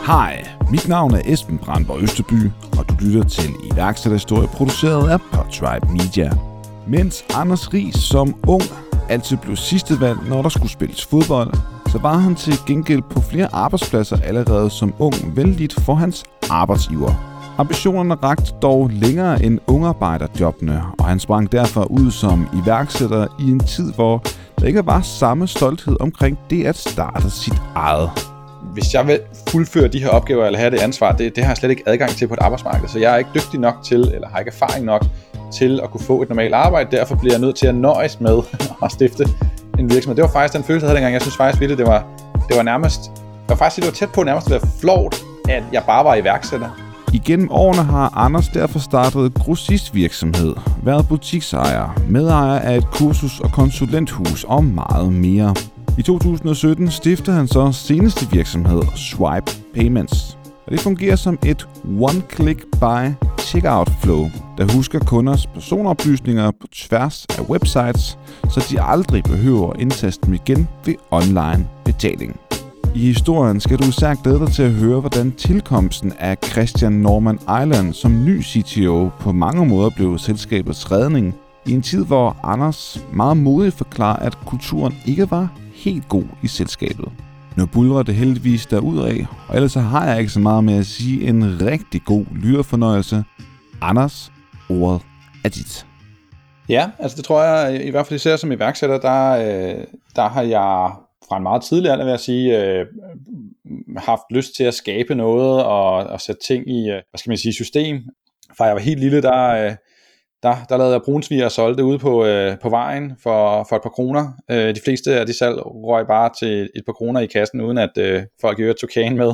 Hej, mit navn er Esben Brandborg Østerby, og du lytter til iværksætterhistorie produceret af Podtribe Media. Mens Anders Riis som ung altid blev sidste valg, når der skulle spilles fodbold, så var han til gengæld på flere arbejdspladser allerede som ung vældigt for hans arbejdsgiver. Ambitionerne rakte dog længere end ungarbejderjobbene, og han sprang derfor ud som iværksætter i en tid, hvor der ikke var samme stolthed omkring det at starte sit eget. Hvis jeg vil fuldføre de her opgaver eller have det ansvar, det har jeg slet ikke adgang til på et arbejdsmarked, så jeg er ikke dygtig nok til, eller har ikke erfaring nok til at kunne få et normalt arbejde. Derfor bliver jeg nødt til at nøjes med at stifte en virksomhed. Det var faktisk den følelse, jeg havde dengang. Jeg synes faktisk virkelig, det var nærmest, det var tæt på nærmest at være flot, at jeg bare var iværksætter. Igennem årene har Anders derfor startet grossistvirksomhed, været butiksejer, medejer af et kursus- og konsulenthus og meget mere. I 2017 stiftede han så seneste virksomhed, Swipe Payments. Og det fungerer som et one-click buy checkout flow, der husker kunders personoplysninger på tværs af websites, så de aldrig behøver at indtaste dem igen ved online betaling. I historien skal du især glæde dig til at høre, hvordan tilkomsten af Christian Norman Island som ny CTO på mange måder blev selskabets redning, i en tid, hvor Anders meget modigt forklarer, at kulturen ikke var helt god i selskabet. Nu buldrer det heldigvis derudad, og ellers så har jeg ikke så meget med at sige en rigtig god lytterfornøjelse. Anders, ordet er dit. Ja, altså det tror jeg, i hvert fald især som iværksætter, der har jeg fra en meget tidlig alder, vil jeg sige, haft lyst til at skabe noget og sætte ting i, system. Fra jeg var helt lille, der lavede jeg brunsviger og solgte ude på vejen for et par kroner. De fleste af de salg røg bare til et par kroner i kassen, uden at folk i øvrigt tog kagen med.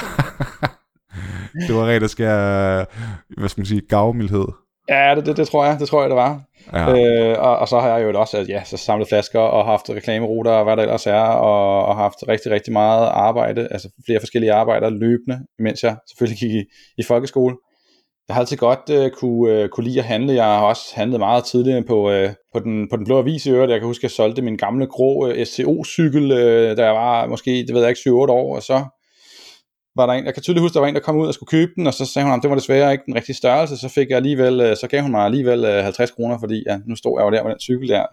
Det var rent at skære, gavmildhed. Ja, det tror jeg, det var. Ja. Og så har jeg jo også så samlet flasker og haft reklameruter og hvad der ellers er, og haft rigtig, rigtig meget arbejde, altså flere forskellige arbejder løbende, mens jeg selvfølgelig gik i folkeskole. Jeg har altid godt kunne lide at handle. Jeg har også handlet meget tidligere på den blå avis i øvrigt. Jeg kan huske, at jeg solgte min gamle grå SCO-cykel, da jeg var måske, 7-8 år, og så var der en, jeg kan tydeligt huske, der var en, der kom ud og skulle købe den, og så sagde hun, at det var desværre ikke den rigtige størrelse, så gav hun mig alligevel 50 kroner, fordi nu stod jeg jo der med den cykel der,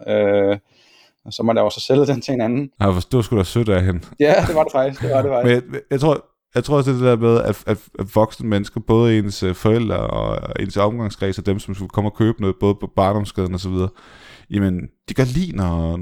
og så måtte jeg også sælge den til en anden. Jeg forstår sgu da sødt af hende. Ja, det var det faktisk. Men jeg tror også, det der med, at voksne mennesker, både ens forældre og ens omgangskreds, og dem, som skulle komme og købe noget, både på barndomsgaden og så videre, jamen, det gør lige,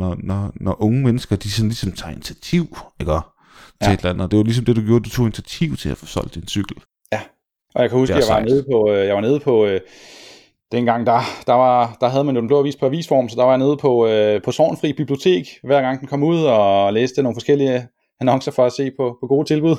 når unge mennesker, de sådan ligesom tager initiativ, ikke? Til et eller andet. Det var ligesom det, du gjorde. Du tog initiativ til at få solgt din cykel. Ja, og jeg kan huske, at jeg var nede på dengang, der havde man jo den blå avis på avisform, så der var jeg nede på Sorgenfri Bibliotek, hver gang den kom ud, og læste nogle forskellige annoncer for at se på gode tilbud.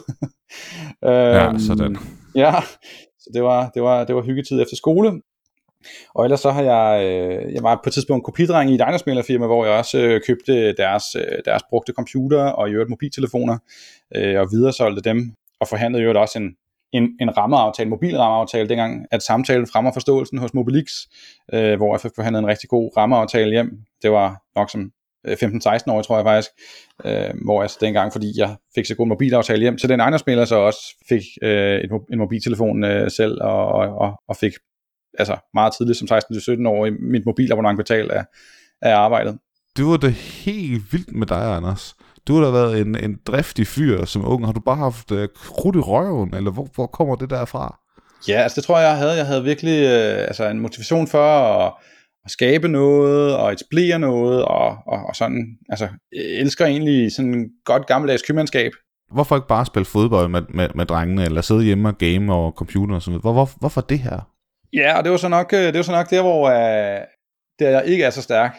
Ja, sådan. Ja, så det var hyggetid efter skole. Og ellers så har jeg var på et tidspunkt kopidreng i et ejendomsmæglerfirma, hvor jeg også købte deres brugte computer og i øvrigt mobiltelefoner, og videresolgte dem, og forhandlede i øvrigt også en rammeaftale, mobilrammeaftale, dengang at samtalen fremmer forståelsen hos Mobilix, hvor jeg fik forhandlet en rigtig god rammeaftale hjem. Det var nok som 15-16 år, tror jeg faktisk, hvor jeg så dengang, fordi jeg fik så god mobilaftale hjem, så den ejendomsmægler så også fik en mobiltelefon selv, og fik altså meget tidligt som 16-17 år i mit mobilabonnement betalt af arbejdet. Det var da helt vildt med dig, Anders. Du har da været en driftig fyr som ung. Har du bare haft krudt i røven, eller hvor kommer det derfra? Ja, altså det tror jeg havde virkelig en motivation for at skabe noget, og etablere noget, og sådan, altså jeg elsker egentlig sådan godt gammeldags købmandskab. Hvorfor ikke bare spille fodbold med drengene, eller sidde hjemme og game over computer og sådan noget? Hvorfor det her? Ja, og det var så nok der, hvor der jeg ikke er så stærk.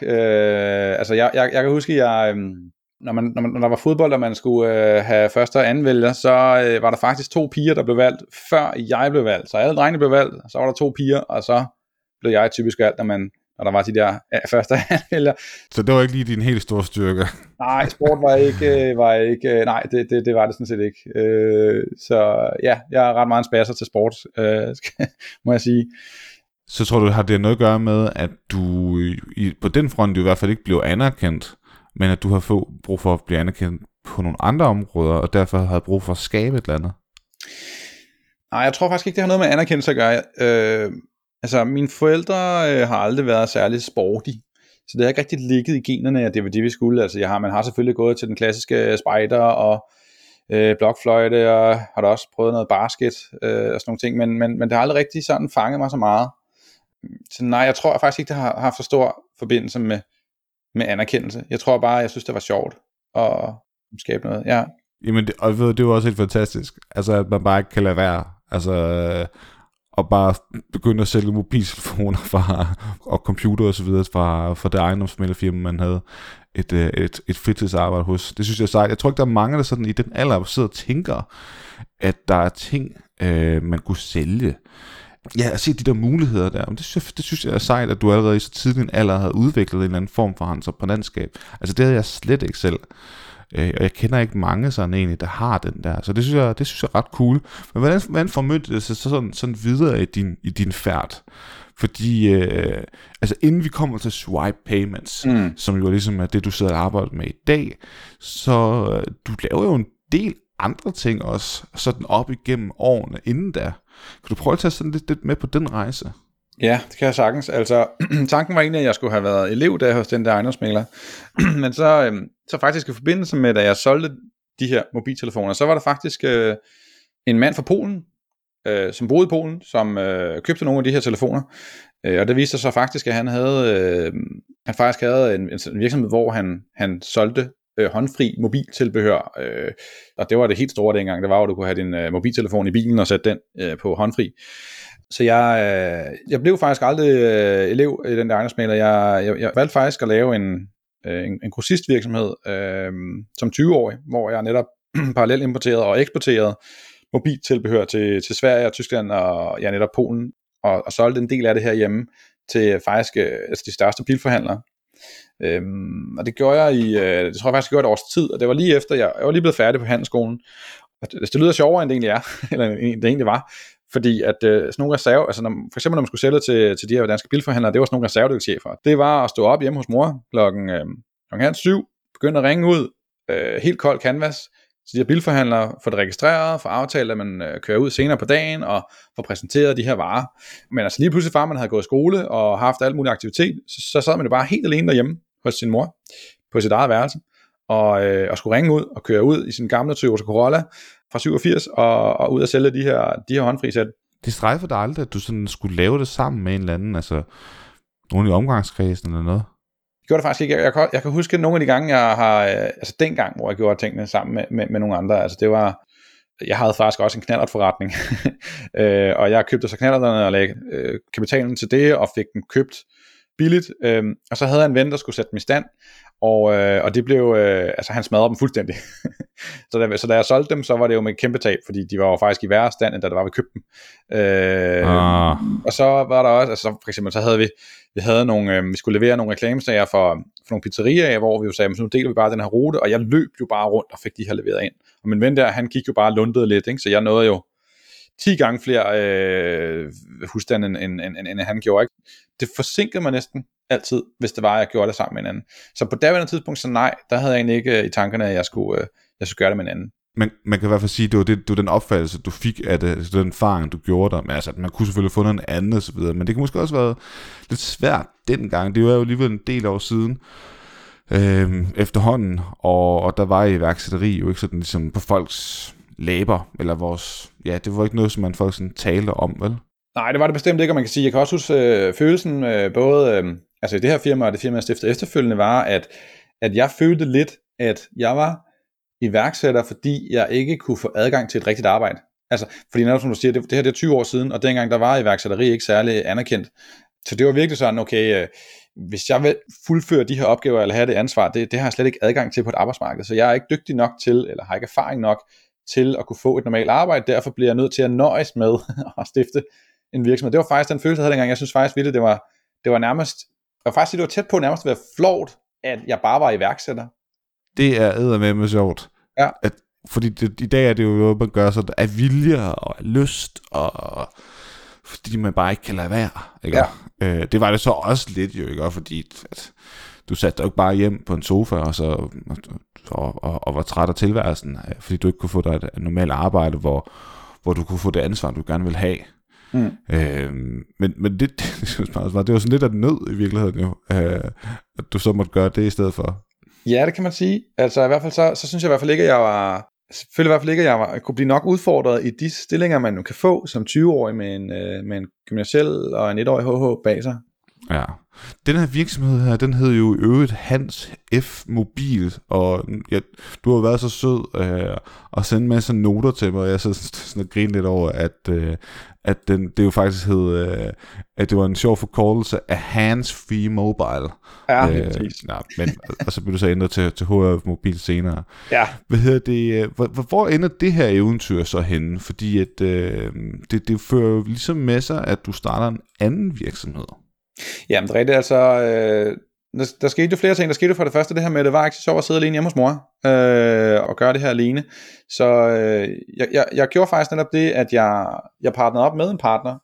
Jeg kan huske, når der var fodbold, og man skulle have første og anden vælger, så var der faktisk 2 piger, der blev valgt, før jeg blev valgt. Så alle drengene blev valgt, og så var der 2 piger, og så blev jeg typisk valgt, når der var de der første og anden vælger. Så det var ikke lige din helt store styrke? Nej, sport var ikke nej, det var det sådan set ikke. Så ja, jeg er ret meget en spasser til sport, må jeg sige. Så tror du, har det noget at gøre med, at du på den front i hvert fald ikke blev anerkendt, men at du har brug for at blive anerkendt på nogle andre områder, og derfor havde brug for at skabe et eller andet? Nej, jeg tror faktisk ikke, det har noget med anerkendelse at gøre. Altså, mine forældre har aldrig været særlig sporty, så det har ikke rigtig ligget i generne, at det var det, vi skulle. Altså, man har selvfølgelig gået til den klassiske spejder og blokfløjte, og har da også prøvet noget basket og sådan nogle ting, men det har aldrig rigtig sådan fanget mig så meget. Så nej, jeg tror faktisk ikke, det har haft for stor forbindelse med anerkendelse. Jeg tror bare, jeg synes, det var sjovt at skabe noget, ja. Jamen, det er jo også helt fantastisk, altså at man bare ikke kan lade være, altså og bare begynde at sælge mobiltelefoner og computer og så videre fra det ejendomsmæglerfirma, man havde et fritidsarbejde hos. Det synes jeg er sejt. Jeg tror ikke, der er mange, der sådan i den alder sidder og tænker, at der er ting, man kunne sælge. Ja, at se de der muligheder der. Men det synes jeg er sejt, at du allerede i så tidlig en alder havde udviklet en eller anden form for entreprenantskab. Altså det havde jeg slet ikke selv. Og jeg kender ikke mange sådan egentlig, der har den der. Så det synes jeg er ret cool. Men hvordan formødte det sig sådan videre i din færd? Fordi altså inden vi kommer til swipe payments, som jo ligesom er det, du sidder og arbejder med i dag, så du laver jo en del andre ting også, sådan op igennem årene inden da. Kan du prøve at tage sådan lidt med på den rejse? Ja, det kan jeg sagtens. Altså, tanken var egentlig, at jeg skulle have været elev der hos den der ejendomsmægler. Men så faktisk i forbindelse med, da jeg solgte de her mobiltelefoner, så var der faktisk en mand fra Polen, som boede i Polen, som købte nogle af de her telefoner. Og det viste sig faktisk, at han faktisk havde en virksomhed, hvor han solgte håndfri mobiltilbehør, og det var det helt store dengang. Det var, at du kunne have din mobiltelefon i bilen og sætte den på håndfri. Så jeg blev faktisk aldrig elev i den der ejendomsmægler. Jeg valgte faktisk at lave en grossistvirksomhed som 20-årig, hvor jeg netop parallelt importerede og eksporterede mobiltilbehør til Sverige og Tyskland og netop Polen, og solgte en del af det her hjemme til faktisk de største bilforhandlere. Og det gjorde jeg det tror jeg faktisk, jeg gjorde et års tid, og det var lige efter, jeg var lige blevet færdig på handelsskolen. Og det lyder sjovere, end det egentlig er, eller det egentlig var, fordi at sådan nogle reserve, altså for eksempel når man skulle sælge til de her danske bilforhandlere, det var sådan nogle reservedelschefer. Det var at stå op hjemme hos mor klokken 7, begynde at ringe ud, helt kold canvas, så de her bilforhandlere får det registreret, får aftalt, at man kører ud senere på dagen, og får præsenteret de her varer. Men altså lige pludselig, far man havde gået i skole, og haft alt mulig aktivitet, så sad man jo bare helt alene derhjemme, hos sin mor, på sit eget værelse, og skulle ringe ud, og køre ud i sin gamle Toyota Corolla, fra 87, og ud og sælge de her håndfri sæt. Det strejfer dig aldrig, at du sådan skulle lave det sammen med en eller anden, altså nogen i omgangskredsen eller noget? Jeg gjorde det faktisk ikke. Jeg kan huske nogle af de gange, jeg har, altså dengang, hvor jeg gjorde tingene sammen med nogle andre, altså det var, jeg havde faktisk også en knallertforretning, og jeg købte så knallerterne og lagde kapitalen til det, og fik dem købt billigt, og så havde jeg en ven, der skulle sætte dem i stand, og det blev, altså han smadrede dem fuldstændig. så da jeg solgte dem, så var det jo med kæmpe tab, fordi de var jo faktisk i værre stand, end da det var, vi købte dem. Og så var der også, altså for eksempel, så havde vi havde nogle, vi skulle levere nogle reklamesager for nogle pizzerier, hvor vi jo sagde, nu deler vi bare den her rute, og jeg løb jo bare rundt og fik de her leveret ind. Og min ven der, han gik jo bare og lundede lidt, ikke? Så jeg nåede jo 10 gange flere husstande, end han gjorde, ikke? Det forsinkede mig næsten altid, hvis det var, at jeg gjorde det sammen med en anden. Så på daværende tidspunkt, så nej, der havde jeg egentlig ikke i tankerne, at jeg skulle gøre det med en anden. Men man kan i hvert fald sige, at det var den opfattelse, du fik af det, altså den erfaring, du gjorde der. Men altså, man kunne selvfølgelig få noget andet og så videre, men det kan måske også have været lidt svært dengang. Det var jo alligevel en del år siden efterhånden, og der var iværksætteri jo ikke sådan ligesom på folks læber, eller vores, ja, det var ikke noget, som man folk sådan talte om, vel? Nej, det var det bestemt ikke, og man kan sige, jeg kan også huske følelsen, både, altså i det her firma og det firma, jeg stiftede efterfølgende, var, at jeg følte lidt, at jeg var iværksætter, fordi jeg ikke kunne få adgang til et rigtigt arbejde. Altså, fordi netop som du siger, det her det er 20 år siden, og dengang der var iværksætteri ikke særlig anerkendt. Så det var virkelig sådan, okay, hvis jeg vil fuldføre de her opgaver, eller have det ansvar, det har jeg slet ikke adgang til på et arbejdsmarked, så jeg er ikke dygtig nok til, eller har ikke erfaring nok til at kunne få et normalt arbejde, derfor bliver jeg nødt til at nøjes med at stifte en virksomhed. Det var faktisk den følelse, jeg havde dengang. Jeg synes faktisk virkelig, det var nærmest, jeg var faktisk det var tæt på nærmest at være flot, at jeg bare var iværksætter. Det er eddermame sjovt. Ja. Fordi i dag er det jo noget, man gør sig af vilje og af lyst, og fordi man bare ikke kan lade være. Ikke? Ja. Det var det så også lidt jo, ikke? Fordi at du satte dig ikke bare hjem på en sofa og var træt af tilværelsen, fordi du ikke kunne få dig et normalt arbejde, hvor hvor du kunne få det ansvar, du gerne vil have. Men det synes jeg også var, det var sådan lidt af nød i virkeligheden jo, at du så måtte gøre det i stedet for. Ja, det kan man sige. Altså i hvert fald så synes jeg i hvert fald ikke, at jeg var, selvfølgelig i hvert fald ikke, at jeg kunne blive nok udfordret i de stillinger, man nu kan få som 20-årig med en gymnasiel og en 1-årig HH bag sig. Ja, den her virksomhed her, den hed jo i øvrigt Hans F. Mobil, og du har været så sød at sende en masse noter til mig, og jeg så sådan og grine lidt over, at det jo faktisk hed, at det var en sjov forkortelse af Hands Free Mobile. Ja, helt præcis. Men, og så blev du så ændret til HF Mobil senere. Ja. Hvad hedder det? Hvor ender det her eventyr så henne? Fordi at, det fører jo ligesom med sig, at du starter en anden virksomhed. Jamen det er rigtigt, altså der skete jo flere ting. Der skete jo for det første det her med, at det var ikke så sjovt at sidde alene hjemme hos mor og gøre det her alene. Så jeg gjorde faktisk netop det, at jeg partnerede op med en partner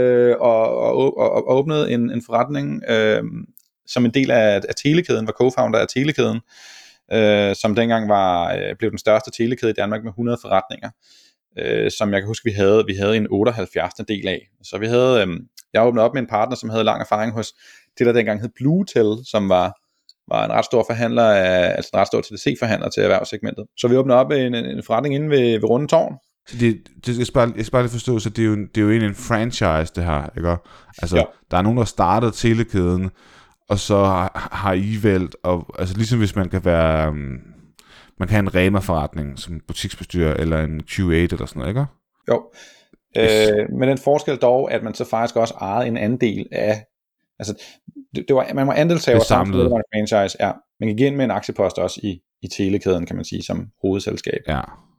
og åbnede en forretning som en del af telekæden, var co-founder af telekæden, som dengang blev den største telekæde i Danmark med 100 forretninger, som jeg kan huske vi havde en 78. del af. Så vi havde jeg åbnede op med en partner, som havde lang erfaring hos det, der dengang hed Bluetel, som var en ret stor forhandler, altså en ret stor TDC-forhandler til erhvervssegmentet. Så vi åbnede op en forretning inde ved Runde Tårn. Så jeg skal bare lige forstå, så det er jo egentlig en franchise, det her, ikke? Altså, jo. Der er nogen, der startede telekæden, og så har I valgt, og, altså ligesom hvis man kan være, man kan have en Rema-forretning som butiksbestyrer, eller en Q8 eller sådan noget, ikke? Jo. Men den forskel dog, at man så faktisk også ejede en anden del af, altså det var, man var andelshaver sammen med en franchise, ja. Man gik ind med en aktiepost også i telekæden, kan man sige, som hovedselskab. Ja.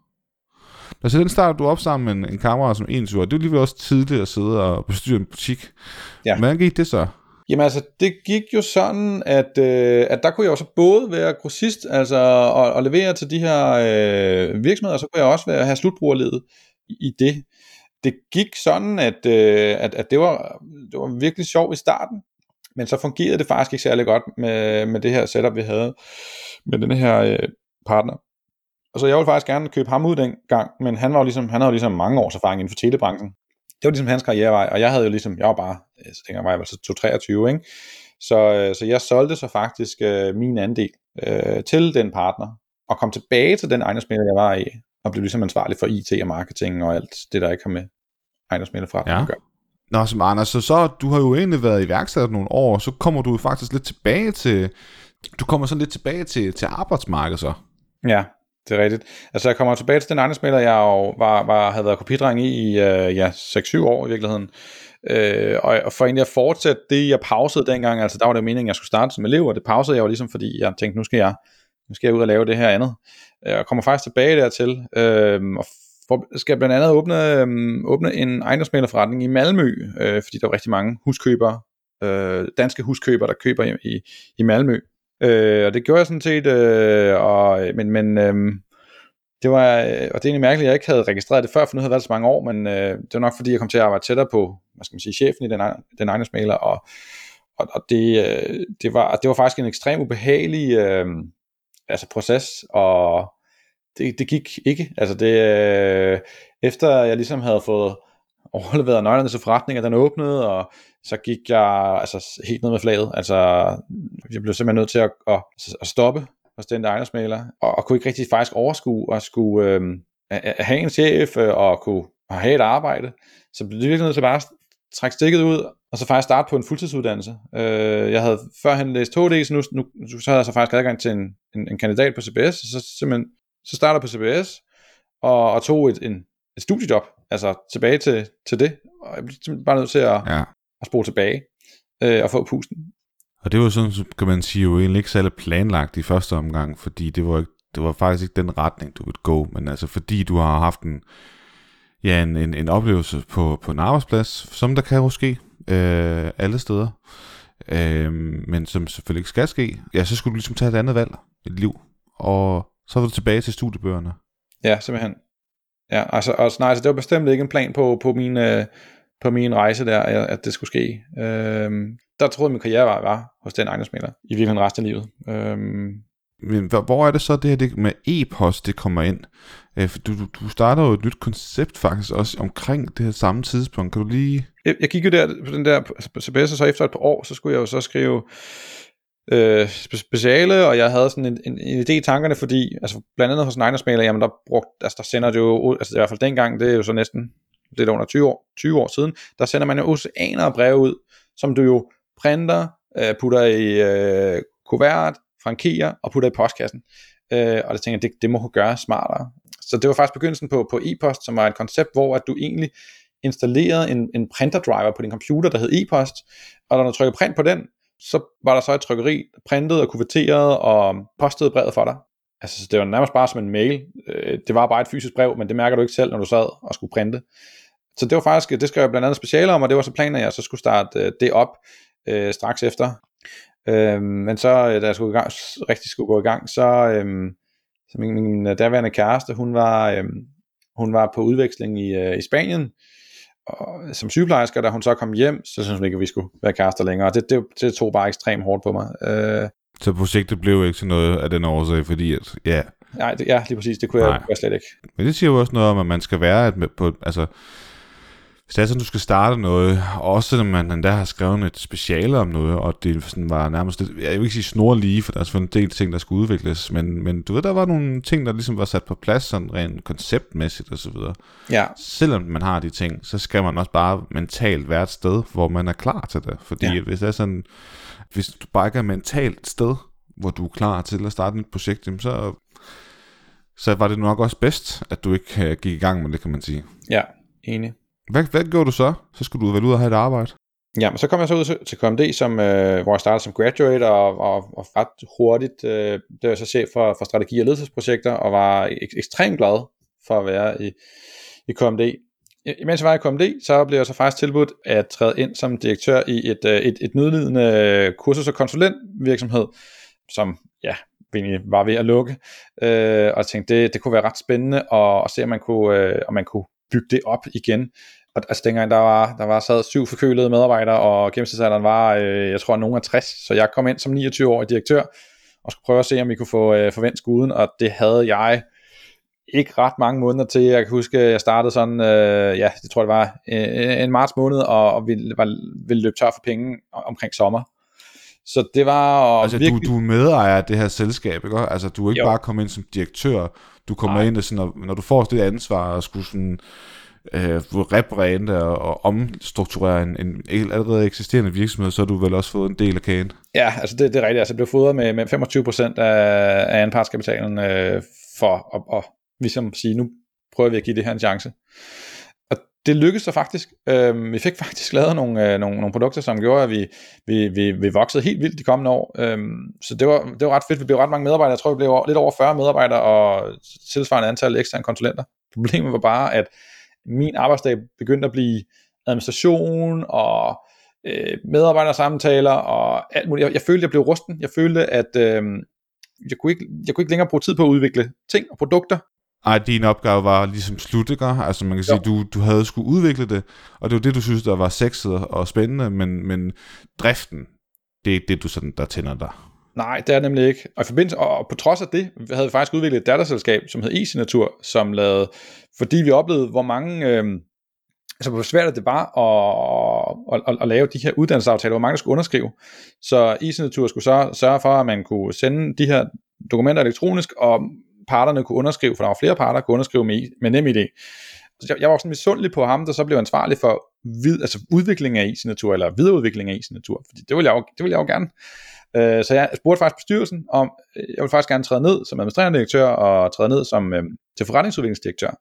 Så den startede du op sammen med en kammerat som 21 år. Det var alligevel også tidligt at sidde og bestyre en butik. Ja. Hvordan gik det så? Jamen altså, det gik jo sådan, at der kunne jeg også både være grossist, altså og levere til de her virksomheder, og så kunne jeg også have slutbrugerledet i det. Det gik sådan, at det var virkelig sjovt i starten, men så fungerede det faktisk ikke særlig godt med det her setup, vi havde med den her partner. Og så jeg ville faktisk gerne købe ham ud dengang, men han havde jo ligesom mange års erfaring inden for telebranchen. Det var ligesom hans karrierevej, og jeg var bare, så dengang var jeg så 23, ikke? Så jeg solgte så faktisk min andel til den partner, og kom tilbage til den ejendomsmægler, jeg var i, og blev ligesom ansvarlig for IT og marketing og alt det, der ikke har med ejendomsmæglerforretning at gøre. Nå, som Anders, så du har jo egentlig været iværksætter nogle år, så kommer du faktisk lidt tilbage til arbejdsmarkedet så. Ja, det er rigtigt. Altså jeg kommer tilbage til den ejendomsmægler, jeg jo havde været kopidreng i 6-7 år i virkeligheden. Og for egentlig at fortsætte det, jeg pausede dengang, altså der var det meningen, at jeg skulle starte som elev, og det pausede jeg jo ligesom, fordi jeg tænkte, nu skal jeg ud og lave det her andet. Jeg kommer faktisk tilbage dertil, og skal blandt andet åbne en ejendomsmæglerforretning i Malmø, fordi der er rigtig mange huskøbere, danske huskøbere, der køber i Malmø. Og det gjorde jeg sådan set, men det var, og det er egentlig mærkeligt, at jeg ikke havde registreret det før, for nu havde det været så mange år, men det var nok fordi, jeg kom til at arbejde tættere på, hvad skal man sige, chefen i den ejendomsmægler, og det var faktisk en ekstrem ubehagelig proces, og det gik ikke, altså efter jeg ligesom havde fået overleveret nøglerne til forretningen, den åbnede, og så gik jeg helt ned med flaget, altså jeg blev simpelthen nødt til at stoppe hos den der ejendomsmægler, og kunne ikke rigtig faktisk overskue at skulle have en chef og kunne have et arbejde, så blev det virkelig nødt til bare at trække stikket ud, og så faktisk starte på en fuldtidsuddannelse. Jeg havde førhen læst HD, så nu så havde jeg så faktisk adgang til en kandidat på CBS, så starter på CBS, og tog et studiejob, altså tilbage til det, og jeg blev bare nødt til at spole tilbage og få pusten. Og det var sådan, kan man sige, jo egentlig ikke særlig planlagt i første omgang, fordi det var faktisk ikke den retning, du ville gå, men altså fordi du har haft en oplevelse på en arbejdsplads, som der kan jo ske alle steder, men som selvfølgelig ikke skal ske, så skulle du ligesom tage et andet valg i dit liv, og så var du tilbage til studiebøgerne. Ja, simpelthen. Ja, altså det var bestemt ikke en plan på min rejse der, at det skulle ske. Der troede jeg, min karriere var hos den ejendomsmægler i virkeligheden resten af livet. Men hvor er det så, det her det med e-post, det kommer ind? For du starter jo et nyt koncept faktisk også omkring det her samme tidspunkt. Kan du lige... Jeg gik jo der på den der CBS, og så efter et par år, så skulle jeg jo så skrive speciale, og jeg havde sådan en idé i tankerne, fordi altså blandt andet hos Nejnersmaler, jamen der sender det jo, altså i hvert fald dengang, det er jo så næsten lidt under 20 år siden, der sender man jo oceaner af breve ud, som du jo printer, putter i kuvert, frankerer og putter i postkassen. Og jeg tænkte, det må kunne gøre smartere. Så det var faktisk begyndelsen på e-post, som var et koncept, hvor at du egentlig installerede en printerdriver på din computer, der hed e-post, og når du trykkede print på den, så var der så et trykkeri, der printede og kuverterede og postede brevet for dig. Altså det var nærmest bare som en mail. Det var bare et fysisk brev, men det mærker du ikke selv, når du sad og skulle printe. Så det var faktisk, det skrev jeg blandt andet specialer om, og det var så planen, at jeg så skulle starte det op straks efter. Men så da jeg skulle gå i gang, så min daværende kæreste, hun var på udveksling i Spanien og, som sygeplejerske, da hun så kom hjem, så synes hun ikke, at vi skulle være kærester længere, og det tog bare ekstremt hårdt på mig. Så projektet blev ikke til noget af den årsag, fordi at, ja... Nej, lige præcis, det kunne jeg slet ikke. Men det siger jo også noget om, at man skal være på, altså... Hvis det er sådan, du skal starte noget, også når man endda har skrevet et speciale om noget, og det sådan var nærmest, jeg vil ikke sige snorlige, for der er selvfølgelig en del ting, der skulle udvikles, men du ved, der var nogle ting, der ligesom var sat på plads, sådan rent konceptmæssigt og så videre. Ja. Selvom man har de ting, så skal man også bare mentalt være et sted, hvor man er klar til det. Fordi hvis det er sådan, hvis du bare ikke er mentalt et sted, hvor du er klar til at starte et projekt, så var det nok også bedst, at du ikke gik i gang med det, kan man sige. Ja, enig. Hvad gjorde du så? Så skulle du vel ud og have et arbejde? Ja, men så kom jeg så ud til KMD, hvor jeg startede som graduate, og ret hurtigt, det var så chef for strategi- og ledelsesprojekter, og var ekstremt glad for at være i KMD. Imens jeg var i KMD, så blev jeg så faktisk tilbudt at træde ind som direktør i et nødlidende kursus- og konsulentvirksomhed, som var ved at lukke, og jeg tænkte, det kunne være ret spændende at se, om man kunne bygge det op igen. Og altså dengang der var sad 7 forkølede medarbejdere, og gennemsnitsalderen var, jeg tror nogen af 60, så jeg kom ind som 29-årig direktør, og skulle prøve at se, om vi kunne få vendt skuden, og det havde jeg ikke ret mange måneder til. Jeg kan huske, jeg startede sådan, det tror jeg var en marts måned, og ville løbe tør for penge omkring sommer. Så det var altså virkelig... du er medejer af det her selskab, ikke? Altså du er ikke bare kommet ind som direktør, du kommer ind og sådan, når du får det ansvar og skulle sådan rebrande og omstrukturere en allerede eksisterende virksomhed, så har du vel også fået en del af kagen. Ja, altså det er rigtigt. Altså jeg blev fodret med 25% af anpartskapitalen for at ligesom sige, nu prøver vi at give det her en chance. Og det lykkedes så faktisk. Vi fik faktisk lavet nogle produkter, som gjorde, at vi voksede helt vildt de kommende år. Så det var ret fedt. Vi blev ret mange medarbejdere. Jeg tror, vi blev lidt over 40 medarbejdere og tilsvarende antal eksterne konsulenter. Problemet var bare, at min arbejdsdag begyndte at blive administration og medarbejdersamtaler og alt muligt. Jeg følte, jeg blev rusten. Jeg følte, at jeg kunne ikke længere bruge tid på at udvikle ting og produkter. Ej, din opgave var ligesom slut, ikke? Altså man kan sige, du havde skulle udvikle det, og det var det, du synes, der var sexet og spændende, men driften, det er ikke det, du sådan, der tænder dig. Nej, det er nemlig ikke. Og på trods af det, havde vi faktisk udviklet et datterselskab, som hed e-signatur, som lavede, fordi vi oplevede, hvor mange, altså hvor svært det var at lave de her uddannelsesaftaler, hvor mange der skulle underskrive. Så e-signatur skulle så sørge for, at man kunne sende de her dokumenter elektronisk, og parterne kunne underskrive, for der var flere parter, kunne underskrive med NemID. Så jeg var sådan misundelig på ham, der så blev ansvarlig for udvikling af e-signatur, eller videreudvikling af e-signatur, fordi det ville jeg jo gerne. Så jeg spurgte faktisk bestyrelsen om, jeg ville faktisk gerne træde ned som administrerende direktør, og træde ned som til forretningsudviklingsdirektør.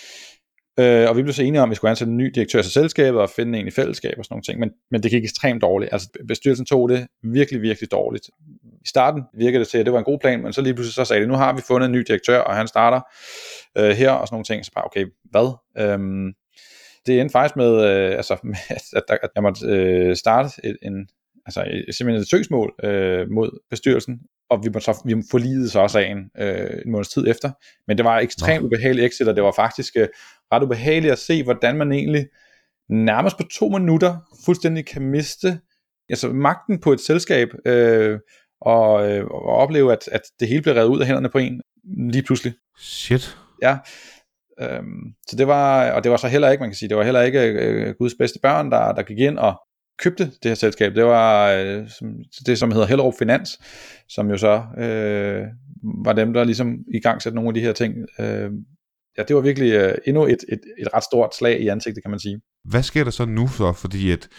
Og vi blev så enige om, at vi skulle ansætte en ny direktør til selskabet, og finde en i fællesskab og sådan nogle ting, men det gik ekstremt dårligt. Altså bestyrelsen tog det virkelig, virkelig dårligt. I starten virkede det til, at det var en god plan, men så lige pludselig så sagde de, nu har vi fundet en ny direktør, og han starter her, og sådan nogle ting. Så bare, okay, hvad? Det endte faktisk med, at jeg måtte starte simpelthen et søgsmål mod bestyrelsen, og vi forligede så også sagen en måneds tid efter, men det var ekstremt ubehageligt exit, og det var faktisk ret ubehageligt at se, hvordan man egentlig nærmest på 2 minutter fuldstændig kan miste magten på et selskab, og opleve, at det hele blev revet ud af hænderne på en lige pludselig. Shit. Ja, så det var så heller ikke, man kan sige, det var heller ikke Guds bedste børn, der gik ind og købte det her selskab. Det var det, som hedder Hellerup Finans, som jo så var dem, der ligesom i gang satte nogle af de her ting. Ja, det var virkelig endnu et ret stort slag i ansigtet, kan man sige. Hvad sker der så nu så? Fordi at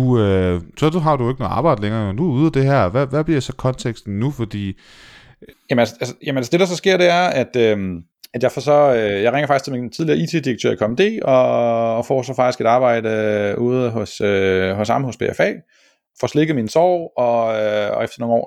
så har du ikke noget arbejde længere, nu er ude af det her. Hvad bliver så konteksten nu? Fordi Jamen, det der så sker, det er, at jeg ringer faktisk til min tidligere IT-direktør i KMD, og får så faktisk et arbejde ude hos ham hos BFA, får slikket min sorg, og efter nogle år,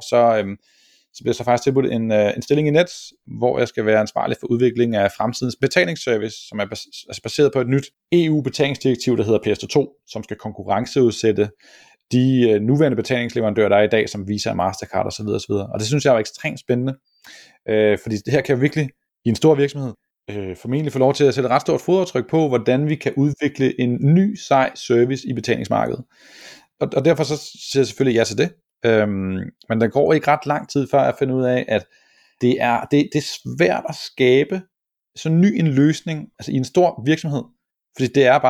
så bliver jeg så faktisk tilbudt en stilling i Nets, hvor jeg skal være ansvarlig for udvikling af fremtidens betalingsservice, som er baseret på et nyt EU-betalingsdirektiv, der hedder PSD2, som skal konkurrenceudsætte de nuværende betalingsleverandører, der er i dag, som Visa og Mastercard osv. Og det synes jeg er ekstremt spændende, fordi det her kan virkelig i en stor virksomhed formentlig få lov til at sætte ret stort fodaftryk på, hvordan vi kan udvikle en ny sej service i betalingsmarkedet. Og derfor så siger jeg selvfølgelig ja til det. Men der går ikke ret lang tid før jeg finder ud af, at det er svært at skabe så ny en løsning, altså i en stor virksomhed, fordi der er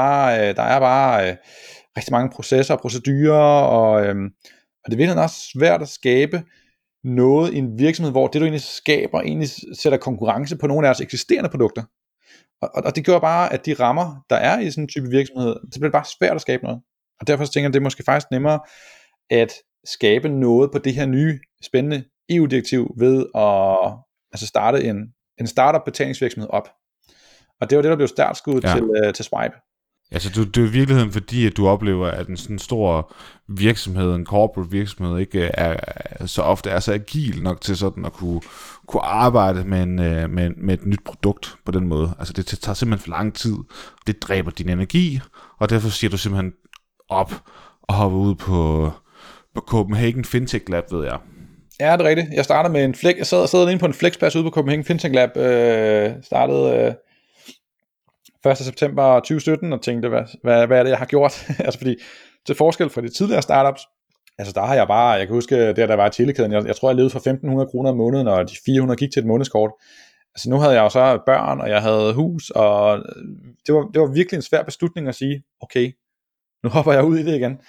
bare rigtig mange processer og procedurer, og det er virkelig også svært at skabe noget i en virksomhed, hvor det du egentlig skaber, egentlig sætter konkurrence på nogle af deres eksisterende produkter. Og det gør bare, at de rammer, der er i sådan en type virksomhed, det bliver bare svært at skabe noget. Og derfor så tænker jeg, at det er måske faktisk nemmere at skabe noget på det her nye, spændende EU-direktiv ved at starte en startup betalingsvirksomhed op. Og det var det, der blev startskuddet til Swipe. Altså det er i virkeligheden fordi, at du oplever, at en sådan stor virksomhed, en corporate virksomhed, ikke er så ofte er så agil nok til sådan at kunne arbejde med et nyt produkt på den måde. Altså det tager simpelthen for lang tid. Det dræber din energi, og derfor siger du simpelthen op og hopper ud på Copenhagen Fintech Lab, ved jeg. Ja, det er rigtigt. Jeg startede med en flex. Jeg sad inde på en flexplads ude på Copenhagen Fintech Lab. Startede 1. september 2017 og tænkte, hvad er det, jeg har gjort? Altså fordi, til forskel fra de tidligere startups, altså der har jeg bare, jeg kan huske, der var i telekæden, jeg tror, jeg levede for 1.500 kroner om måneden, og de 400 gik til et månedskort. Altså nu havde jeg jo så børn, og jeg havde hus, og det var virkelig en svær beslutning at sige, okay, nu hopper jeg ud i det igen.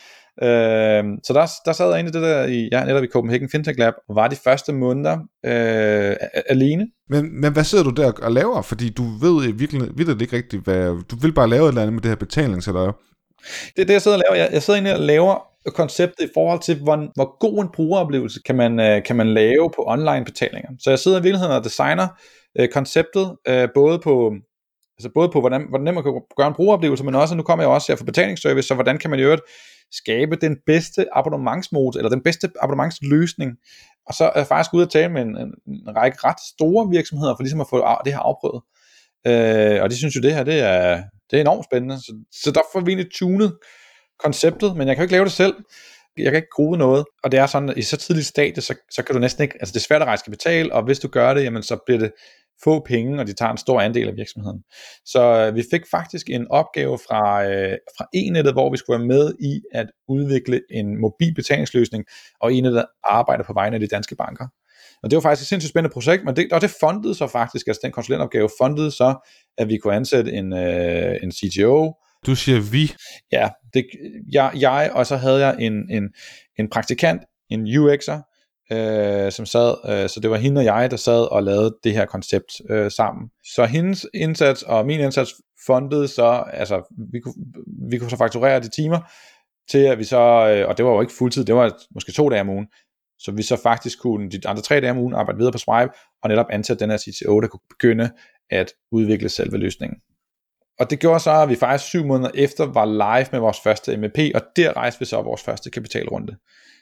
Så der sad jeg inde i det der, netop i Copenhagen Fintech Lab, og var de første måneder alene. Men hvad sidder du der og laver? Fordi du ved virkelig ikke rigtigt, hvad du vil bare lave et eller andet med det her betalings, eller? Det er det, jeg sidder og laver. Jeg sidder inde og laver konceptet i forhold til, hvor god en brugeroplevelse kan man lave på online betalinger. Så jeg sidder i virkeligheden og designer konceptet, både på hvordan man kan gøre en brugeroplevelse, men også, nu kommer jeg også her for betalingsservice, så hvordan kan man jo skabe den bedste abonnementsmodel, eller den bedste abonnementsløsning. Og så er jeg faktisk ude at tale med en række ret store virksomheder, for ligesom at få det her afprøvet. Og de synes jo, det her, det er enormt spændende. Så der får vi egentlig tunet konceptet, men jeg kan jo ikke lave det selv. Jeg kan ikke kode noget, og det er sådan, at i så tidligt stadie, så kan du næsten ikke, altså det er svært at rejse kapital, og hvis du gør det, jamen så bliver det få penge, og de tager en stor andel af virksomheden. Så vi fik faktisk en opgave fra eNettet, hvor vi skulle være med i at udvikle en mobil betalingsløsning, og eNettet arbejder på vegne af de danske banker. Og det var faktisk et sindssygt spændende projekt, men det fundede så faktisk, altså den konsulentopgave fundede så, at vi kunne ansætte en CTO. Du siger vi? Ja, jeg og så havde jeg en praktikant, en UX'er, som sad, så det var hende og jeg, der sad og lavede det her koncept sammen. Så hendes indsats og min indsats fundede så, altså vi kunne så fakturere de timer, til at vi så, og det var jo ikke fuldtid, det var måske 2 dage om ugen, så vi så faktisk kunne de andre 3 dage om ugen arbejde videre på Swipe, og netop ansætte den her CTO, der kunne begynde at udvikle selve løsningen. Og det gjorde så, at vi faktisk 7 måneder efter var live med vores første MVP, og der rejste vi så vores første kapitalrunde.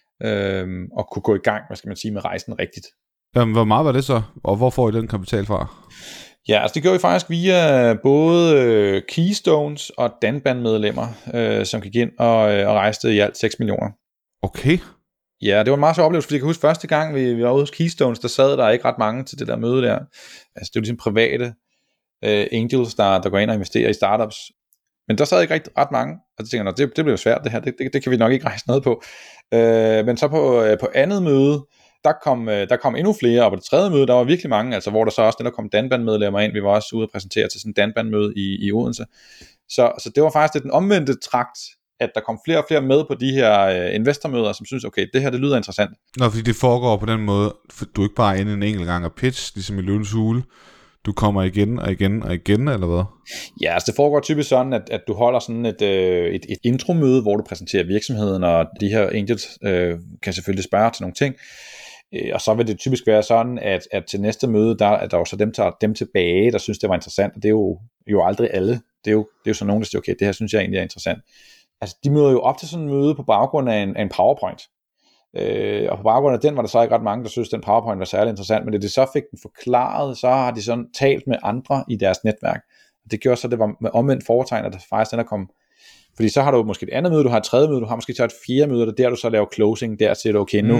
Og kunne gå i gang, hvad skal man sige, med rejsen rigtigt. Jamen, hvor meget var det så, og hvor får I den kapital fra? Ja, altså det gjorde vi faktisk via både Keystones og Danban-medlemmer, som gik ind og rejste i alt 6 millioner. Okay. Ja, det var en meget sjov oplevelse, fordi jeg kan huske første gang, vi var ude hos Keystones, der sad der ikke ret mange til det der møde der. Altså det var ligesom private angels, der går ind og investerer i startups. Men der sad ikke ret mange, og så tænker jeg, det bliver svært det her, det kan vi nok ikke rejse noget på. Men så på andet møde, der kom endnu flere, og på det tredje møde, der var virkelig mange, altså hvor der så også, der kom Danban-medlemmer ind, vi var også ude og præsentere til sådan en Danban-møde i Odense, så det var faktisk lidt den omvendte trakt, at der kom flere og flere med på de her investormøder, som synes, okay, det her, det lyder interessant. Nå, fordi det foregår på den måde, du er ikke bare inde en enkelt gang og pitch, ligesom i Løvens Hule, du kommer igen og igen og igen, eller hvad? Ja, altså det foregår typisk sådan, at du holder sådan et intromøde, hvor du præsenterer virksomheden, og de her angels kan selvfølgelig spørge til nogle ting. Og så vil det typisk være sådan, at til næste møde, der er der jo så dem tilbage, der synes, det var interessant, og det er jo aldrig alle. Det er jo sådan nogen, der siger, okay, det her synes jeg egentlig er interessant. Altså, de møder jo op til sådan en møde på baggrund af en PowerPoint. Og på baggrund af den var der så ikke ret mange, der synes, den PowerPoint var særlig interessant, men det så fik den forklaret, så har de sådan talt med andre i deres netværk. Og det gjorde så, det var med omvendt foretegn, at der faktisk den der kom. Fordi så har du måske et andet møde, du har et tredje møde, du har måske så et fjerde møde, og der du så laver closing, der siger du, okay, nu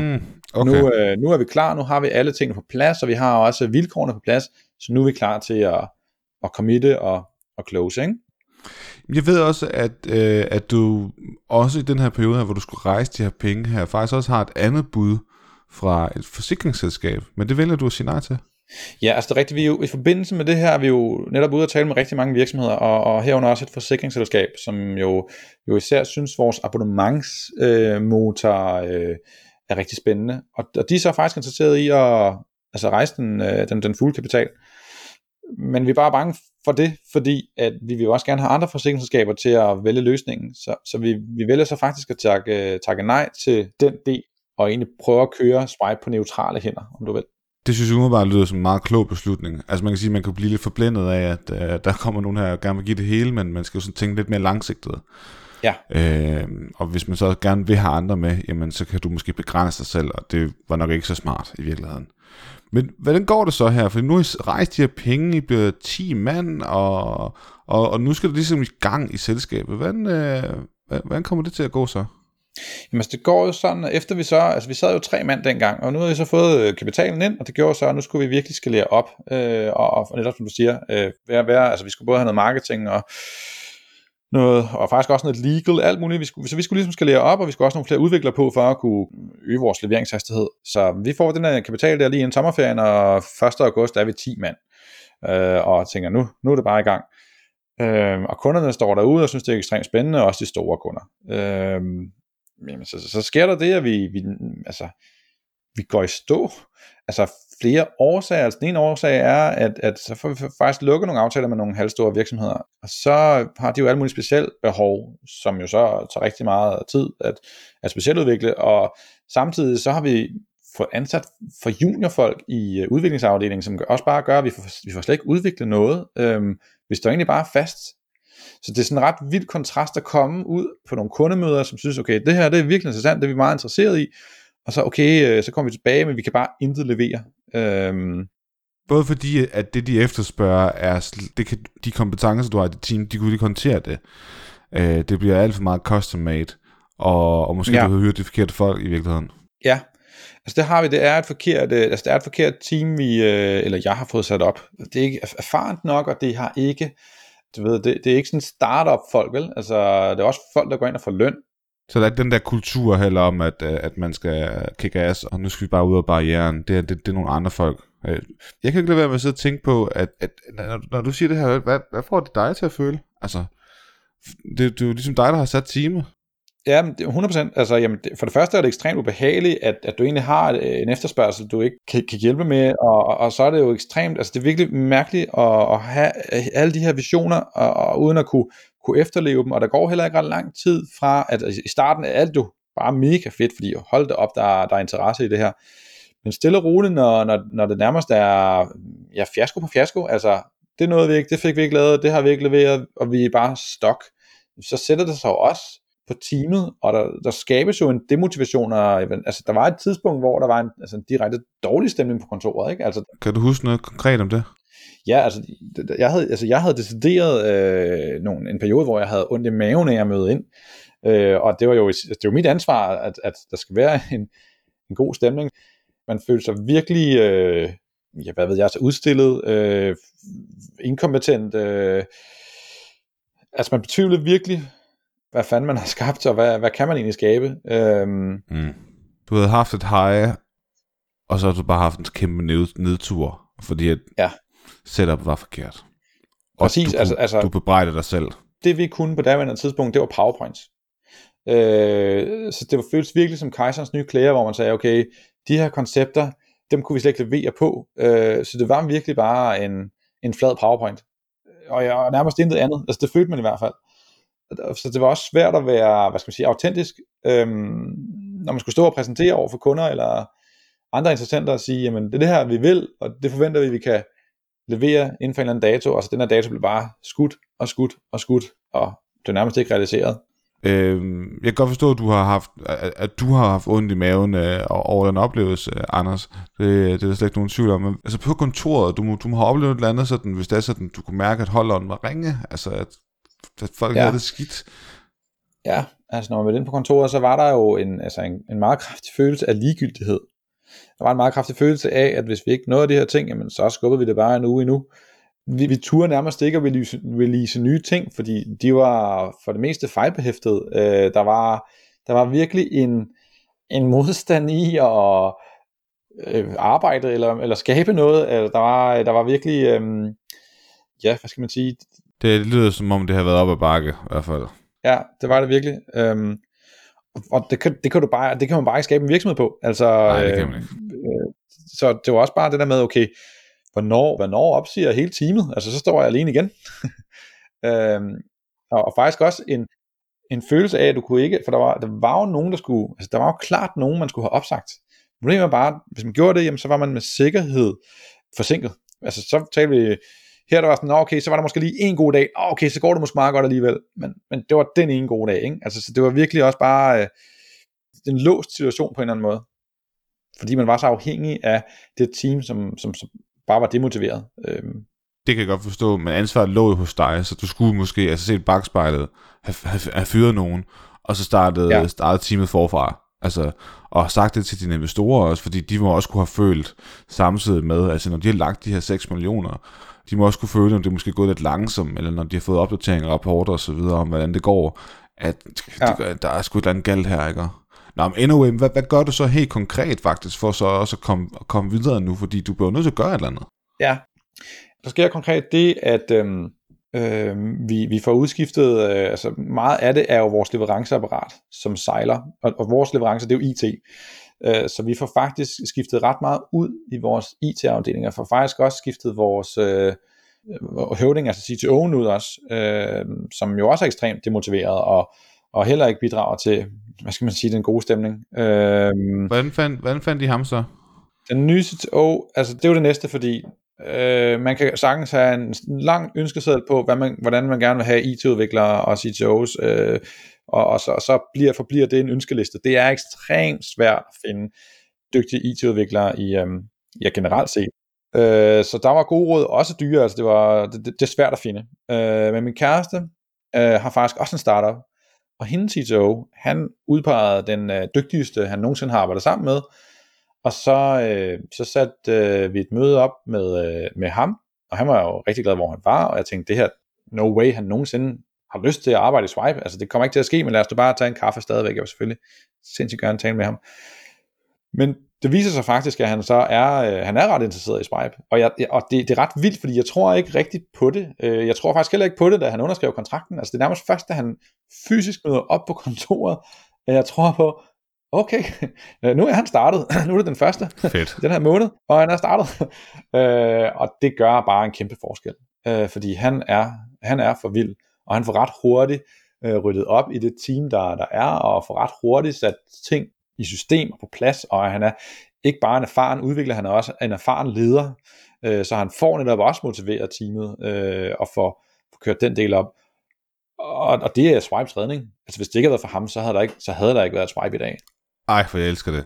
er vi klar, nu har vi alle tingene på plads, og vi har også vilkårene på plads, så nu er vi klar til at committe og close, ikke? Jeg ved også, at du også i den her periode her, hvor du skulle rejse de her penge her, faktisk også har et andet bud fra et forsikringsselskab, men det vælger du at sige nej til. Ja, altså det er rigtigt, vi er jo, i forbindelse med det her, vi er jo netop ude at tale med rigtig mange virksomheder, og herunder også et forsikringsselskab, som jo især synes, vores abonnementsmotor er rigtig spændende, og de er så faktisk interesseret i at rejse den fulde kapital. Men vi er bare bange for det, fordi at vi vil jo også gerne have andre forsikringsselskaber til at vælge løsningen. Så vi vælger så faktisk at takke nej til den del, og egentlig prøve at køre Swipe på neutrale hænder, om du vil. Det synes jeg umiddelbart lyder som en meget klog beslutning. Altså man kan sige, at man kan blive lidt forblændet af, at der kommer nogen her og gerne vil give det hele, men man skal jo sådan tænke lidt mere langsigtet. Ja. Og hvis man så gerne vil have andre med, jamen så kan du måske begrænse dig selv, og det var nok ikke så smart i virkeligheden. Men hvordan går det så her? For nu har I rejst de her penge, I bliver 10 mand, og nu skal det ligesom i gang i selskabet. Hvordan kommer det til at gå så? Jamen altså, det går jo sådan, efter vi så, vi sad jo 3 mand dengang, og nu har vi så fået kapitalen ind, og det gjorde så, at nu skulle vi virkelig skalere op, og netop som du siger, vi skulle både have noget marketing og faktisk også noget legal, alt muligt. Så vi skulle ligesom skalere op, og vi skulle også have nogle flere udviklere på, for at kunne øge vores leveringshastighed. Så vi får den her kapital der lige inden sommerferien, og 1. august er vi 10 mand, og tænker, nu er det bare i gang. Og kunderne står derude og synes, det er ekstremt spændende, og også de store kunder. Jamen, så sker der det, at vi går i stå. Altså flere årsager. Altså den ene årsag er, at så får vi faktisk lukket nogle aftaler med nogle halvstore virksomheder, og så har de jo alle mulige specielle behov, som jo så tager rigtig meget tid at specialudvikle, og samtidig så har vi fået ansat for juniorfolk i udviklingsafdelingen, som også bare gør, at vi får slet ikke udviklet noget. Vi står egentlig bare fast. Så det er sådan en ret vild kontrast at komme ud på nogle kundemøder, som synes, okay, det her det er virkelig interessant, det er vi meget interesseret i, og så okay, så kommer vi tilbage, men vi kan bare intet levere. Både fordi, at det de efterspørger, de kompetencer, du har i dit team, de kunne ikke håndtere det. Det bliver alt for meget custom made, og måske du har hørt de forkerte folk i virkeligheden. Ja, altså det har vi, det er et forkert team, jeg har fået sat op. Det er ikke erfarent nok, og det har ikke, du ved, det er ikke sådan startup folk, vel? Altså det er også folk, der går ind og får løn. Så der er ikke den der kultur heller om, at man skal kick ass, og nu skal vi bare ud af barrieren. Det er nogle andre folk. Jeg kan ikke lade være med at sidde og tænke på, at når du siger det her, hvad får det dig til at føle? Altså, det er jo ligesom dig, der har sat teamet. Ja, 100%. Altså, jamen, for det første er det ekstremt ubehageligt, at du egentlig har en efterspørgsel, du ikke kan hjælpe med, og så er det jo ekstremt, altså det er virkelig mærkeligt at have alle de her visioner, og uden at kunne efterleve dem, og der går heller ikke ret lang tid fra, at i starten er alt jo bare mega fedt, fordi hold det op, der er interesse i det her. Men stille og roligt, når det nærmest er fiasko på fiasko, altså det nåede vi ikke, det fik vi ikke lavet, det har vi ikke leveret, og vi er bare stok, så sætter det sig jo også på teamet, og der skabes jo en demotivation, altså der var et tidspunkt, hvor der var en direkte dårlig stemning på kontoret, ikke? Altså, kan du huske noget konkret om det? Ja, altså jeg havde decideret en periode, hvor jeg havde ondt i maven af at møde ind, og det var mit ansvar, at der skal være en god stemning. Man følte sig virkelig, så udstillet, inkompetent, altså man betvivlede virkelig, hvad fanden man har skabt, og hvad kan man egentlig skabe. Du havde haft et high, Og så har du bare haft en kæmpe nedtur, fordi at setup var forkert. Og præcis, du bebrejder dig selv. Det vi kunne på daværende tidspunkt, det var PowerPoints. Så det føltes virkelig som kejserens nye klæder, hvor man sagde, okay, de her koncepter, dem kunne vi slet ikke levere på. Så det var virkelig bare en flad PowerPoint. Og jeg nærmest intet andet. Altså det følte man i hvert fald. Så det var også svært at være, hvad skal man sige, autentisk, når man skulle stå og præsentere over for kunder eller andre interessenter og sige, jamen det er det her vi vil, og det forventer vi kan levere inden for en eller anden dato, og så den her dato blev bare skudt, og det er nærmest ikke realiseret. Jeg kan godt forstå, at du har haft ondt i maven over den oplevelse, Anders. Det er der slet ikke nogen tvivl om. Men, altså på kontoret, du må have oplevet et eller andet, sådan, hvis det er sådan, du kunne mærke, at holderen var ringe, altså at folk havde det skidt. Ja, altså når man var inde på kontoret, så var der jo en meget kraftig følelse af ligegyldighed. Der var en meget kraftig følelse af, at hvis vi ikke nåede de her ting, jamen så skubber vi det bare en uge endnu. Vi turde nærmest ikke at release nye ting, fordi de var for det meste fejlbehæftede. Der var virkelig en modstand i at arbejde eller skabe noget. Der var virkelig, hvad skal man sige? Det lyder som om det har været op ad bakke i hvert fald. Ja, det var det virkelig. Og det kan man bare ikke skabe en virksomhed på. Altså, nej, det kan man ikke. Så det var også bare det der med, okay, hvornår opsiger hele teamet? Altså, så står jeg alene igen. Og faktisk også en følelse af, at du kunne ikke, for der var jo nogen, der var jo klart nogen, man skulle have opsagt. Problemet var bare, hvis man gjorde det, jamen, så var man med sikkerhed forsinket. Altså, så talte vi, her der var sådan, okay, så var der måske lige en god dag, okay, så går det måske meget godt alligevel, men det var den ene gode dag, ikke? Altså, så det var virkelig også bare en låst situation på en eller anden måde, fordi man var så afhængig af det team, som bare var demotiveret. Det kan jeg godt forstå, men ansvaret lå jo hos dig, så du skulle måske, altså set bagspejlet, have fyret nogen, og så startede teamet forfra. Altså, og sagt det til dine investorer også, fordi de må også kunne have følt samtidig med, altså når de har lagt de her 6 millioner, de må også kunne føle, om det er måske gået lidt langsomt, eller når de har fået opdateringer, rapporter og så videre om, hvordan det går, at der er sgu et eller andet galt her, ikke? Nå, men anyway, hvad gør du så helt konkret faktisk, for så også at komme videre nu, fordi du bliver nødt til at gøre et eller andet? Ja, der sker konkret det, at vi får udskiftet, altså meget af det er jo vores leveranceapparat, som sejler, og vores leverancer, det er jo IT. Så vi får faktisk skiftet ret meget ud i vores IT-afdelinger, får faktisk også skiftet vores høvding, altså CTO'en ud også, som jo også er ekstremt demotiveret, og heller ikke bidrager til, hvad skal man sige, den gode stemning. Hvordan fandt de ham så? Den nye CTO, altså det er jo det næste, fordi man kan sagtens have en lang ønskeseddel på, hvordan man gerne vil have IT-udviklere og CTOs, og så forbliver det en ønskeliste. Det er ekstremt svært at finde dygtige IT-udviklere i generelt set. Så der var gode råd, også dyre, altså det er svært at finde. Men min kæreste har faktisk også en startup, og hendes CTO, han udpegede den dygtigste, han nogensinde har arbejdet sammen med, og så satte vi et møde op med ham, og han var jo rigtig glad, hvor han var, og jeg tænkte, det her, no way, han nogensinde har lyst til at arbejde i Swipe, altså det kommer ikke til at ske, men lad os da bare tage en kaffe stadigvæk, jeg vil selvfølgelig sindssygt gerne tale med ham. Men det viser sig faktisk, at han så han er ret interesseret i Swipe, og det er ret vildt, fordi jeg tror ikke rigtigt på det. Jeg tror faktisk heller ikke på det, da han underskrev kontrakten. Altså det er nærmest først, da han fysisk møder op på kontoret, at jeg tror på, okay, nu er han startet. Nu er det den første den her måned, og han er startet. Og det gør bare en kæmpe forskel, fordi han er for vild, og han får ret hurtigt ryddet op i det team, der er, og får ret hurtigt sat ting i systemer på plads, og han er ikke bare en erfaren udvikler, han er også en erfaren leder, så han får netop også motiveret teamet, og får kørt den del op, og det er Swipes redning. Altså hvis det ikke havde været for ham, så havde der ikke været Swipe i dag. Ej, for jeg elsker det.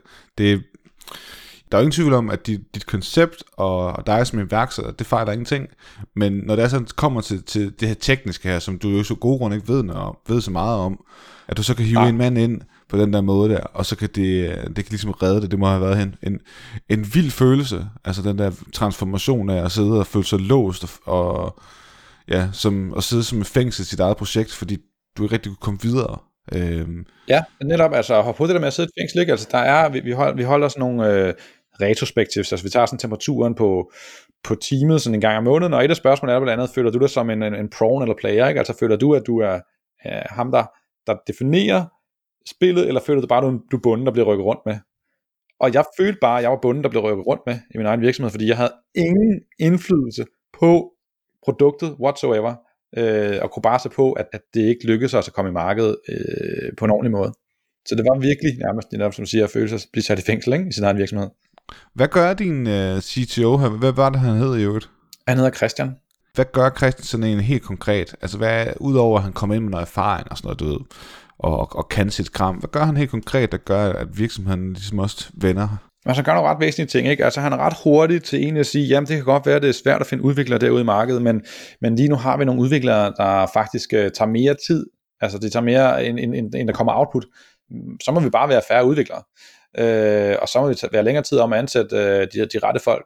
Der er ingen tvivl om, at dit koncept og dig som iværksætter, det fejler ingenting. Men når det så kommer til det her tekniske her, som du jo så god grund ikke ved så meget om, at du så kan hive en mand ind på den der måde der, og så kan det kan ligesom redde det. Det må have været en vild følelse, altså den der transformation af at sidde og føle sig låst, og ja, som at sidde som et fængsel i sit eget projekt, fordi du ikke rigtig kunne komme videre. Ja, netop, altså på det der med at sidde i et fængsel, ikke? Altså der er, vi holder sådan nogle retrospektivt, altså vi tager sådan temperaturen på teamet sådan en gang om måneden, og et af spørgsmålene er blandt andet, føler du dig som en pro eller player, ikke? Altså føler du, at du er ham, der definerer spillet, eller føler du bare, at du er bunden, der bliver rykket rundt med? Og jeg følte bare, at jeg var bunden, der blev rykket rundt med i min egen virksomhed, fordi jeg havde ingen indflydelse på produktet whatsoever, og kunne bare se på, at det ikke lykkedes os at komme i markedet på en ordentlig måde. Så det var virkelig nærmest, som du siger, at føle sig at blive sat i fængsel, ikke, i sin egen virksomhed. Hvad gør din CTO her? Hvad var det, han hed i øvrigt? Han hedder Christian. Hvad gør Christian sådan en helt konkret? Altså udover at han kommer ind med noget erfaring og sådan noget, du ved, og kan sit kram, hvad gør han helt konkret, der gør, at virksomheden ligesom også vender? Altså han gør nogle ret væsentlige ting, ikke? Altså han er ret hurtig til egentlig at sige, jamen det kan godt være, at det er svært at finde udviklere derude i markedet, men lige nu har vi nogle udviklere, der faktisk tager mere tid, altså det tager mere end der kommer output. Så må vi bare være færre udviklere, og så må vi være længere tid om at ansætte de rette folk.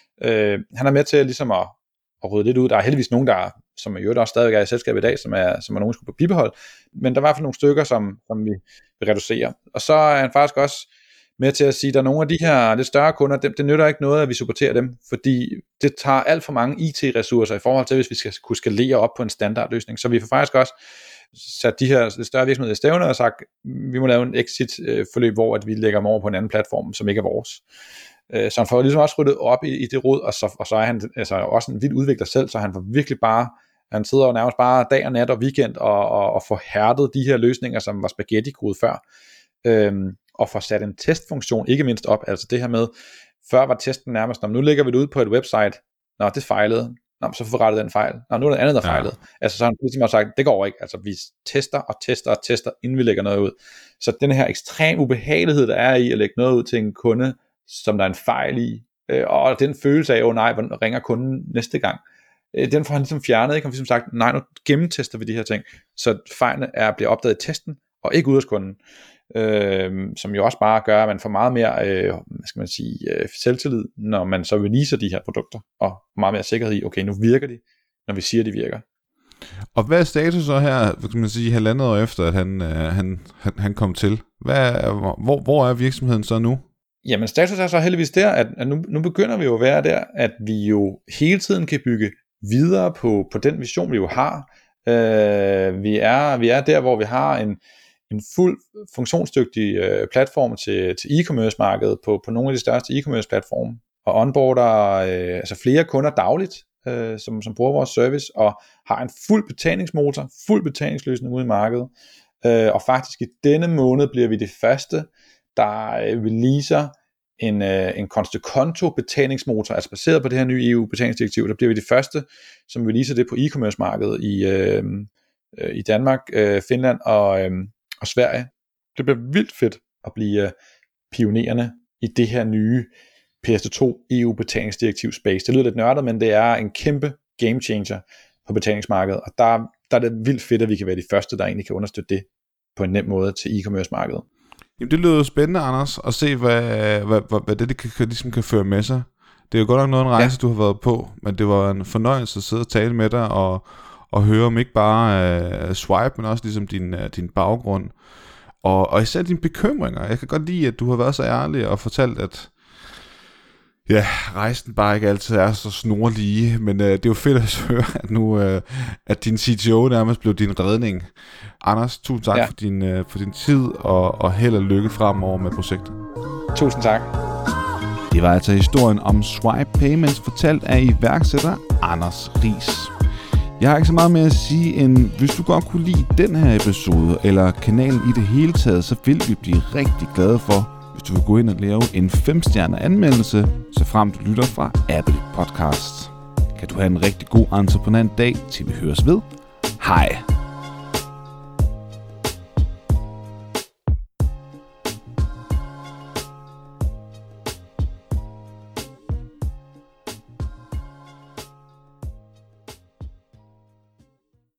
Han er med til ligesom at rydde lidt ud. Der er heldigvis nogen, som jo også stadigvæk er i selskabet i dag, som er nogen, der skulle på bibehold, men der er i hvert fald nogle stykker, som vi vil reducere. Og så er han faktisk også med til at sige, at der er nogle af de her lidt større kunder, det nytter ikke noget, at vi supporterer dem, fordi det tager alt for mange IT-ressourcer i forhold til, hvis vi skal kunne skalere op på en standardløsning. Så vi får faktisk også sat de her lidt større virksomheder i stævne og sagt, vi må lave en exit-forløb, hvor at vi lægger dem over på en anden platform, som ikke er vores. Så han får ligesom også ryddet op i det rod, og så er han altså også en vild udvikler selv, så han får virkelig bare, han sidder jo nærmest bare dag og nat og weekend og får hærdet de her løsninger, som var spaghetti-kodet før, og får sat en testfunktion ikke mindst op, altså det her med, før var testen nærmest, nu lægger vi det ud på et website, det fejlede, så får vi rettet den fejl, nu er det andet, der fejlede, altså så han ligesom har sagt, det går ikke, altså vi tester, inden vi lægger noget ud, så den her ekstrem ubehagelighed, der er i at lægge noget ud til en kunde, som der er en fejl i, og den følelse af, nej, hvordan ringer kunden næste gang, den får han ligesom fjernet, ikke? Han har ligesom sagt, nej, nu gennemtester vi de her ting, så fejlene bliver opdaget i testen, og ikke ud hos kunden, som jo også bare gør, at man får meget mere, selvtillid, når man så releaser de her produkter, og meget mere sikkerhed i, okay, nu virker de, når vi siger, de virker. Og hvad er status så her, kan man sige, 1,5 år efter, at han kom til? Hvor er virksomheden så nu? Jamen status er så heldigvis der, at nu begynder vi jo at være der, at vi jo hele tiden kan bygge videre på den vision, vi jo har. Vi er der, hvor vi har en fuld funktionsdygtig platform til e-commerce-markedet på nogle af de største e-commerce-platforme, og onboarder altså flere kunder dagligt, som bruger vores service, og har en fuld betalingsmotor, fuld betalingsløsning ude i markedet. Og faktisk i denne måned bliver vi det første, der releaser en konto betalingsmotor, altså baseret på det her nye EU betalingsdirektiv, der bliver vi det første, som releaser det på e-commerce markedet i Danmark, Finland og Sverige. Det bliver vildt fedt at blive pionererne i det her nye PSD2 EU betalingsdirektiv space. Det lyder lidt nørdet, men det er en kæmpe game changer på betalingsmarkedet, og der er det vildt fedt, at vi kan være de første, der egentlig kan understøtte det på en nem måde til e-commerce markedet. Jamen, det lyder jo spændende, Anders, at se, hvad det ligesom kan føre med sig. Det er jo godt nok noget en rejse, du har været på, men det var en fornøjelse at sidde og tale med dig, og høre om ikke bare Swipe, men også ligesom din baggrund, og især dine bekymringer. Jeg kan godt lide, at du har været så ærlig og fortalt, at rejsen bare ikke altid er så snorlige, men det er jo fedt at høre, at nu at din CTO nærmest blev din redning. Anders, tusind tak for din tid, og held og lykke fremover med projektet. Tusind tak. Det var altså historien om Swipe Payments, fortalt af iværksætter Anders Riis. Jeg har ikke så meget mere at sige, end hvis du godt kunne lide den her episode, eller kanalen i det hele taget, så vil vi blive rigtig glade for, hvis du vil gå ind og lave en 5-stjernet anmeldelse, så frem du lytter fra Apple Podcast. Kan du have en rigtig god entreprenant dag, til vi høres ved. Hej!